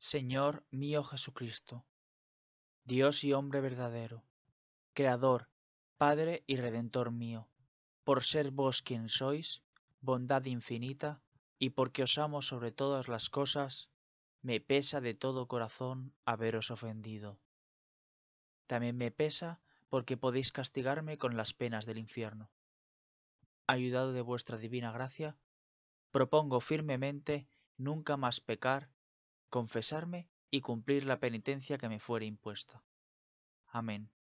Señor mío Jesucristo, Dios y hombre verdadero, Creador, Padre y Redentor mío, por ser vos quien sois, bondad infinita, y porque os amo sobre todas las cosas, me pesa de todo corazón haberos ofendido. También me pesa porque podéis castigarme con las penas del infierno. Ayudado de vuestra divina gracia, propongo firmemente nunca más pecar, confesarme y cumplir la penitencia que me fuere impuesta. Amén.